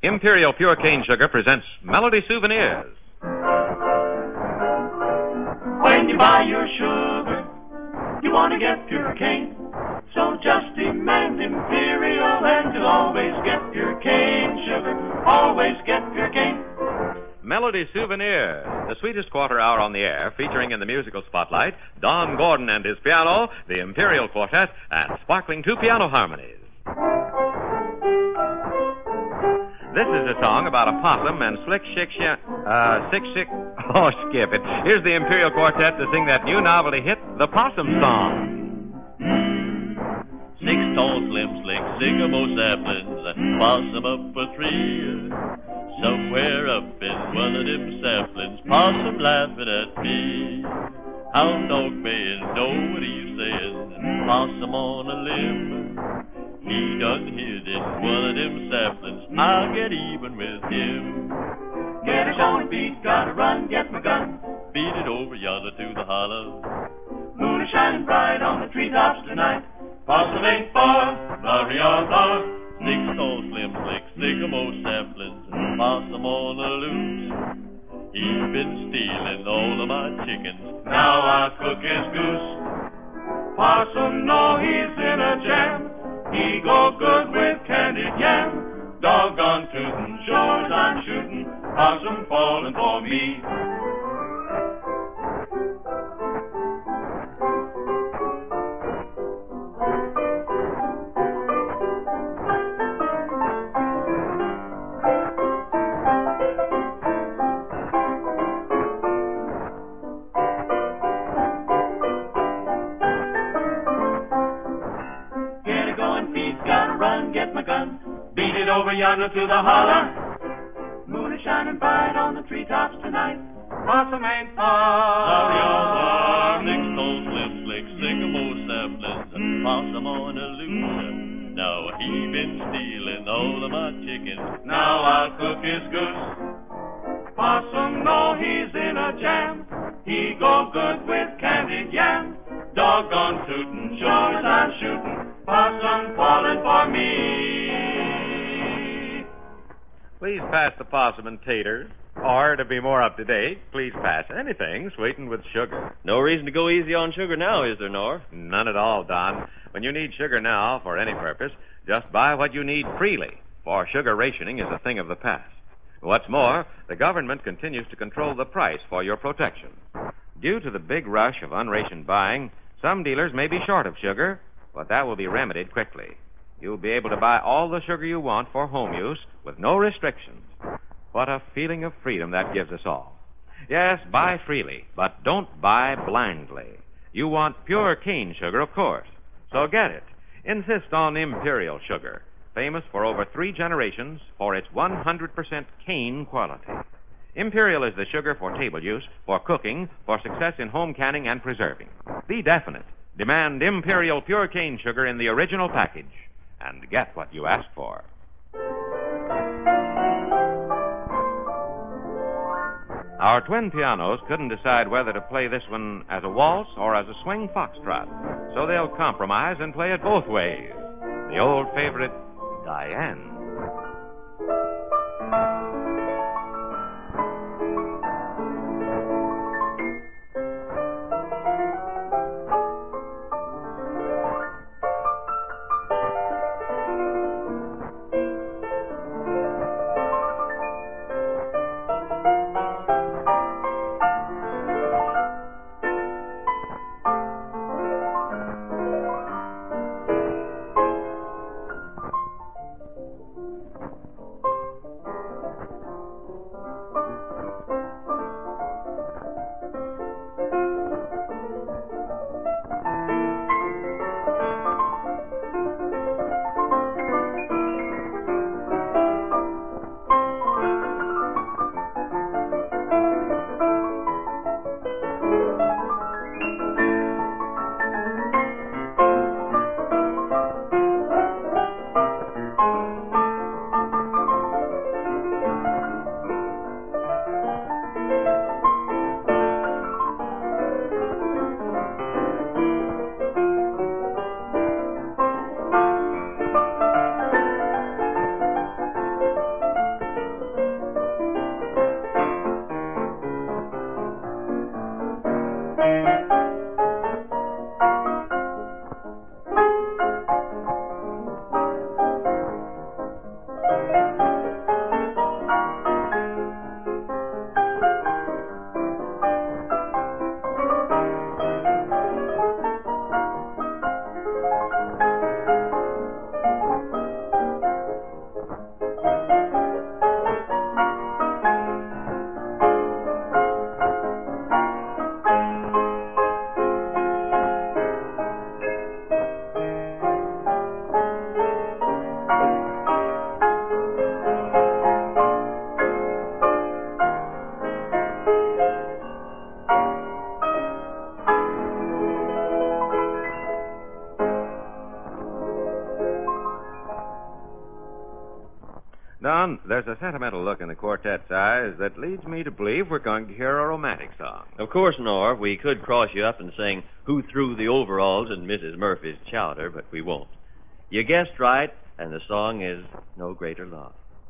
Imperial Pure Cane Sugar presents Melody Souvenirs. When you buy your sugar, you want to get pure cane. So just demand Imperial and you'll always get pure cane sugar. Always get pure cane. Melody Souvenirs, the sweetest quarter hour on the air, featuring in the musical spotlight Don Gordon and his piano, the Imperial Quartet, and sparkling two piano harmonies. This is a song about a possum and skip it. Here's the Imperial Quartet to sing that new novelty hit, the Possum Song. Six tall, slim, slick, sycamore saplings, possum up for three. Somewhere up in one of them saplings, possum laughing at me. Hound dog baying, know what he's saying, possum on a limb. He done hid in one of them saplings, I'll get even with him. Get it on beat, gotta run, get my gun. Beat it over yonder to the hollow. Moon is shining bright on the treetops tonight. Possum ain't far, hurry on, Six tall, slim, slick, sycamore saplings, possum on the loose. He's been stealing all of my chickens, now I cook his goose. Possum know he's in a jam. He go good with candied yam. Doggone tootin', sure as I'm shootin', possum falling for me. Get my gun, beat it over yonder to the holler. Moon is shining bright on the treetops tonight. Possum ain't far. Six tall, slim, slick, sycamore saplings, possum on a loose. Now he been stealing all of my chickens, now I'll cook his goose. Possum know he's in a jam. He go good with candied yam. Doggone tootin', sure as I'm shootin', possum falling for me. Please pass the possum and taters. Or, to be more up to date, please pass anything sweetened with sugar. No reason to go easy on sugar now, is there, Nor? None at all, Don. When you need sugar now for any purpose, just buy what you need freely, for sugar rationing is a thing of the past. What's more, the government continues to control the price for your protection. Due to the big rush of unrationed buying, some dealers may be short of sugar, but that will be remedied quickly. You'll be able to buy all the sugar you want for home use with no restrictions. What a feeling of freedom that gives us all. Yes, buy freely, but don't buy blindly. You want pure cane sugar, of course, so get it. Insist on Imperial sugar, famous for over 3 generations for its 100% cane quality. Imperial is the sugar for table use, for cooking, for success in home canning and preserving. Be definite. Demand Imperial Pure Cane Sugar in the original package and get what you ask for. Our twin pianos couldn't decide whether to play this one as a waltz or as a swing foxtrot, so they'll compromise and play it both ways. The old favorite, Diane. there's a sentimental look in the quartet's eyes that leads me to believe we're going to hear a romantic song. Of course, Norv, we could cross you up and sing Who Threw the Overalls in Mrs. Murphy's Chowder, but we won't. You guessed right, and the song is No Greater Love.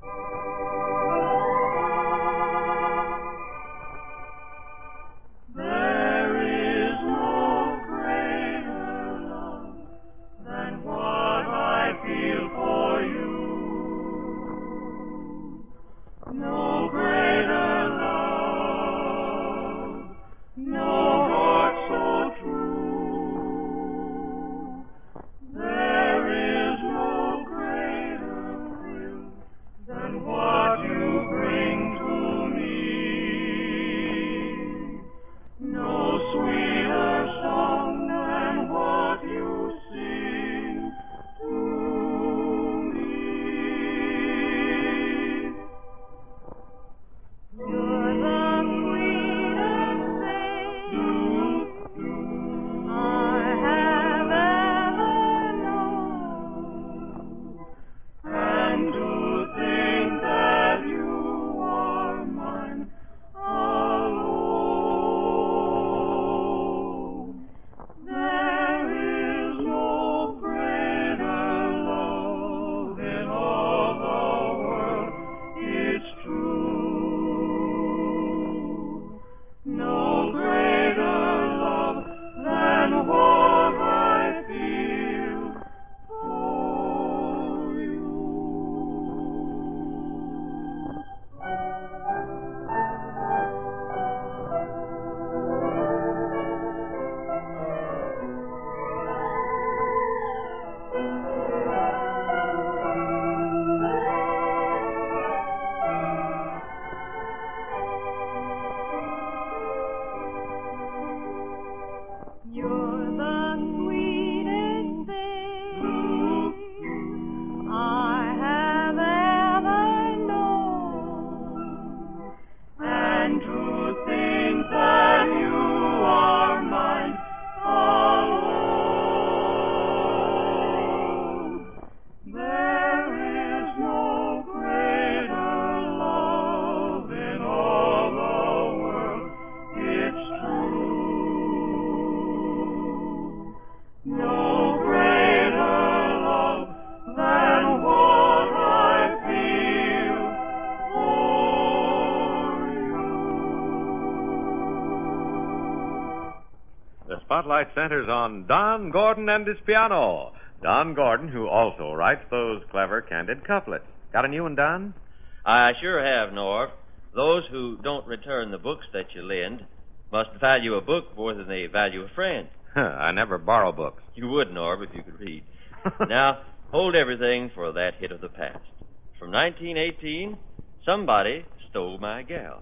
Spotlight centers on Don Gordon and his piano. Don Gordon, who also writes those clever, candid couplets. Got a new one, Don? I sure have, Norv. Those who don't return the books that you lend must value a book more than they value a friend. I never borrow books. You would, Norv, if you could read. Now, hold everything for that hit of the past. From 1918, Somebody Stole My Gal.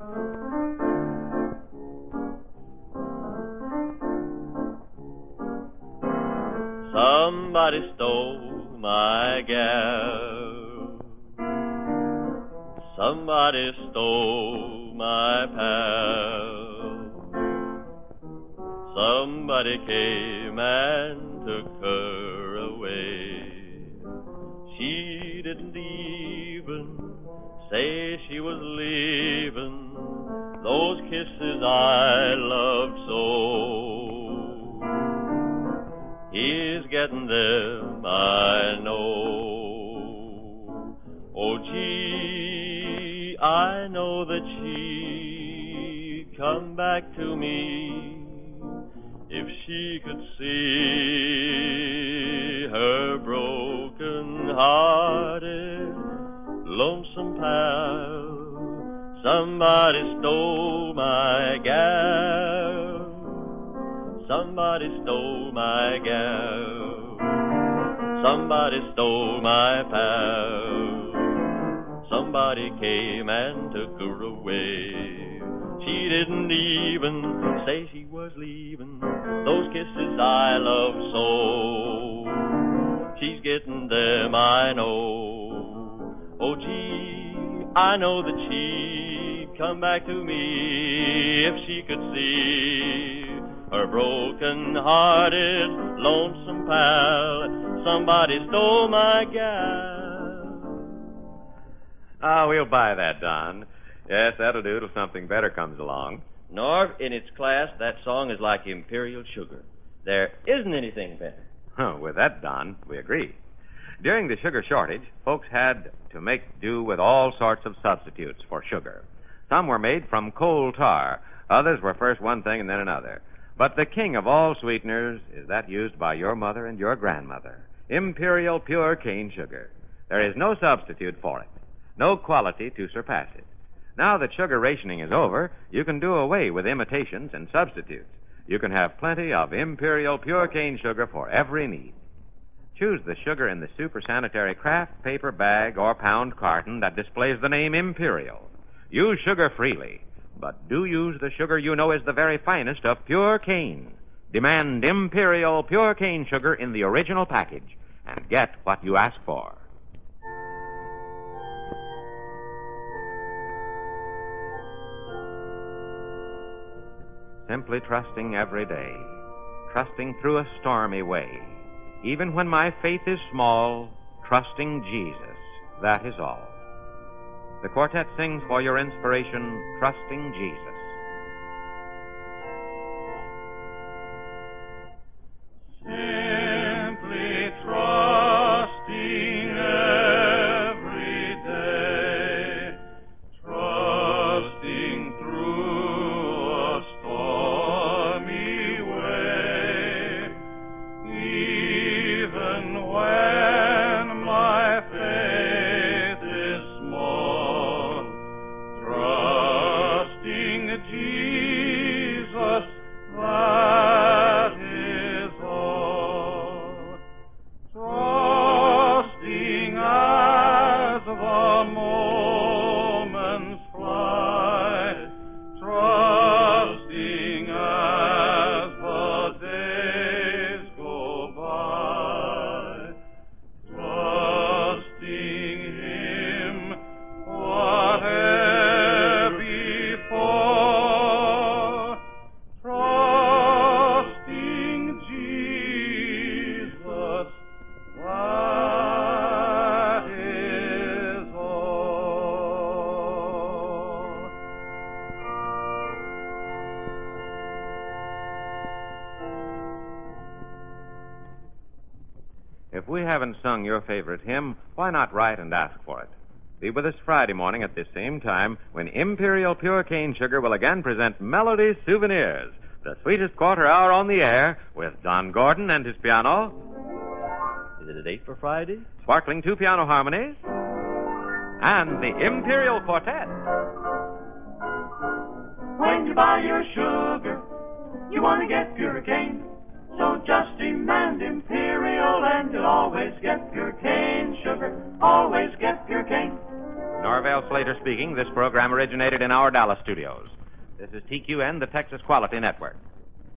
Somebody stole my gal. Somebody stole my pal. Somebody came and took her away. She didn't even say she was leaving those kisses I loved so. He's getting them, I know. Oh, gee, I know that she'd come back to me if she could see her broken-hearted, lonesome pal. Somebody stole my gal. Somebody stole my gal. Somebody stole my pal. Somebody came and took her away. She didn't even say she was leaving those kisses I love so. She's getting them, I know. Oh, gee, I know that she'd come back to me if she could see her broken-hearted, lonesome pal. Somebody stole my gal. We'll buy that, Don. Yes, that'll do till something better comes along. Norv, in its class, that song is like imperial sugar. There isn't anything better. Oh, with that, Don, we agree. During the sugar shortage, folks had to make do with all sorts of substitutes for sugar. Some were made from coal tar. Others were first one thing and then another. But the king of all sweeteners is that used by your mother and your grandmother. Imperial pure cane sugar. There is no substitute for it. No quality to surpass it. Now that sugar rationing is over, you can do away with imitations and substitutes. You can have plenty of Imperial pure cane sugar for every need. Choose the sugar in the super sanitary craft paper bag or pound carton that displays the name Imperial. Use sugar freely, but do use the sugar you know is the very finest of pure cane. Demand Imperial pure cane sugar in the original package and get what you ask for. Simply trusting every day, trusting through a stormy way. Even when my faith is small, trusting Jesus, that is all. The quartet sings for your inspiration, Trusting Jesus. Simply trusting every day, trusting through a stormy way, even when my faith is small, trusting Jesus, that is all. Trusting as the moments fly, trusting as the days go by, trusting Him whatever before, trusting Jesus, that is all. If we haven't sung your favorite hymn, why not write and ask for it? Be with us Friday morning at this same time when Imperial Pure Cane Sugar will again present Melody Souvenirs, the sweetest quarter hour on the air with Don Gordon and his piano, Is it a date for Friday? sparkling two piano harmonies, and the Imperial Quartet. When you buy your sugar, you want to get pure cane. So just demand Imperial and you'll always get pure cane sugar. Always get pure cane. Norvell Slater speaking. This program originated in our Dallas studios. This is TQN, the Texas Quality Network.